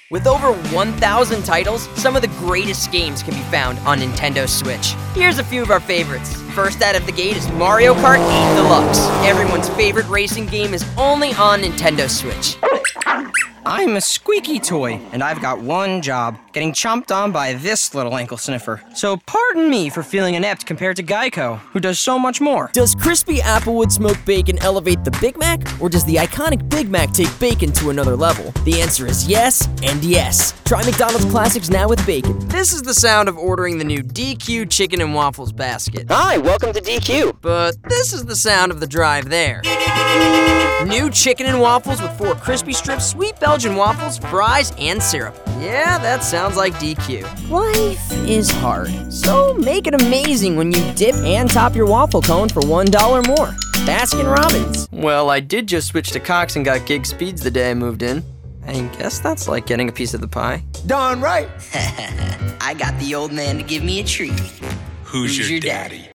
With over 1,000 titles, some of the greatest games can be found on Nintendo Switch. Here's a few of our favorites. First out of the gate is Mario Kart 8 Deluxe. Everyone's favorite racing game is only on Nintendo Switch. I'm a squeaky toy, and I've got one job, getting chomped on by this little ankle sniffer. So pardon me for feeling inept compared to Geico, who does so much more. Does crispy Applewood smoked bacon elevate the Big Mac, or does the iconic Big Mac take bacon to another level? The answer is yes and yes. Try McDonald's classics now with bacon. This is the sound of ordering the new DQ Chicken and Waffles basket. Hi, welcome to DQ. But this is the sound of the drive there. New chicken and waffles with 4 crispy strips, sweet Belgian waffles, fries, and syrup. Yeah, that sounds like DQ. Life is hard, so make it amazing when you dip and top your waffle cone for $1 more. Baskin Robbins. Well, I did just switch to Cox and got gig speeds the day I moved in. I guess that's like getting a piece of the pie. Darn right. I got the old man to give me a treat. Who's your daddy?